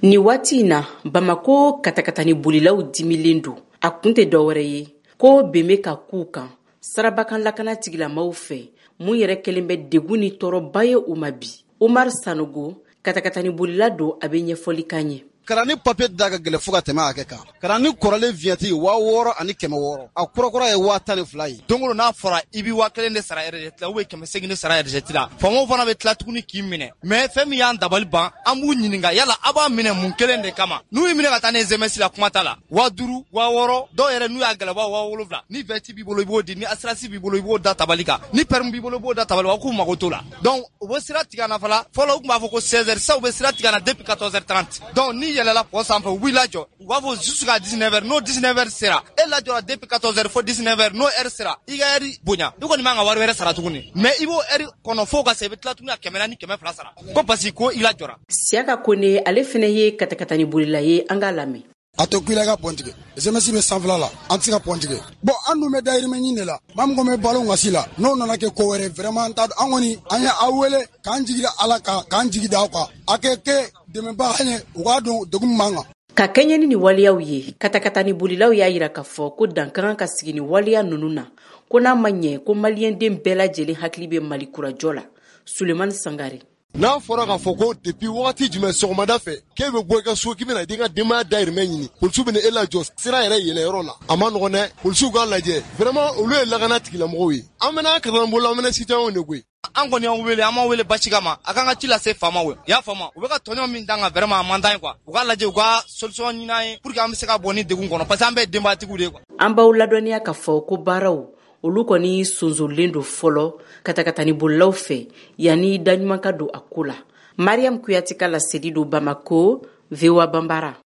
Ni waati in na Bamako katakatani bolilaw dimilen don. A kun tɛ dɔwɛrɛ ye ko ben bɛ ka k'u kan sarabakan lakana tigilamaw fɛ mun yɛrɛ kɛlen bɛ degun ni tɔɔrɔba ye u ma bi. Umar Sanogo katakatani bolila don a bɛ ɲɛfɔli kan ye. Karani papier da ka gɛlɛ fo ka tɛmɛ hakɛ kan. Karani kɔrɔlen vignette 6000 ani 600. A kɔrɔkɔrɔ ye 112 ye. Dongo n'a fɔra i bi 1000 de sara RGT la ou 800 de sara RGT la. Faamaw fana bɛ tila tuguni k'i minɛ. Mais fɛn min y'an dabali ban, an b'u ɲininka yala a b'a minɛ mun kelen de kama. N'u y'i minɛ ka taa ni SMS la kuma t'a la. 5000, 6000, dɔw yɛrɛ n'u y'a gɛlɛya 7000. Ni vêti b'i bolo i b'o di, ni assurance b'i bolo i b'o da tabali kan. Ni permis b'i bolo i b'o da tabali kan, k'u mago t'o la. Donc u bɛ sira tigɛ na fɔlɔ u tun b'a fɔ ko 16h, sa u bɛ sira tigɛ na depuis 14h30. Donc ni yɛlɛla pɔ sanfɛ oui la jɔ u b'a fɔ jusqu'à 19h n'o 19h sera e la jɔra depuis 14h fo 19h n'o heure sera i ka heure bonya i kɔni man ka wari wɛrɛ sara tuguni mais i b'o heure kɔnɔ fo ka se i bɛ tila tuguni ka 100 ni 200 sara ko parce que ko i la jɔra. Siaka Kone ale fɛnɛ ye katakatani bolila ye an k'a lamɛn. A to kuila ka pontige SMS bɛ sanfɛla la an tɛ se ka pontige bon an dun bɛ dayirimɛ ɲini de la maa min ko bɛ balo ŋasi la n'o nana kɛ ko wɛrɛ vraiment an kɔni an ye aw wele k'an jigi da Ala kan k'an jigi da aw kan a kɛ dɛmɛbaga ye u k'a dɔn degun man kan. Ka kɛɲɛ ni waliyaw ye katakatani bolilaw y'a yira k'a fɔ ko dan ka kan ka sigi ni waliya ninnu na ko n'a ma ɲɛ ko maliyɛnden bɛɛ lajɛlen hakili bɛ Mali kurajɔ la. Sulemani Sangare. N'a fɔra k'a fɔ ko depuis wagati jumɛn sɔgɔmada fɛ k'e bɛ bɔ i ka so k'i bɛna i ka denbaya dayirimɛ ɲini polisiw bɛ e lajɔ sira yɛrɛ yɛlɛyɔrɔ la a ma nɔgɔn dɛ polisiw k'a lajɛ vraiment olu ye lakana tigilamɔgɔw ye an bɛna kalanbolo an bɛna citoyenw de koyi. An kɔni y'an wele an ma wele basi kama a kan ka ci lase faamaw ye. Y'a faamu u bɛ ka tɔɲɔ min dan ka vraiment a man d'an ye quoi u k'a lajɛ u ka solution ɲini an ye pour que an bɛ se ka bɔ ni degun kɔnɔ parce que an bɛɛ ye denbayatigiw de ye quoi. An b'aw ladɔnniya k'a fɔ ko baaraw olu kɔni sonsolen don fɔlɔ katakatani bolilaw fɛ yanni daɲuman ka don a ko la. Mariam Kuyate ka laseli don Bamako, VOA Bambara.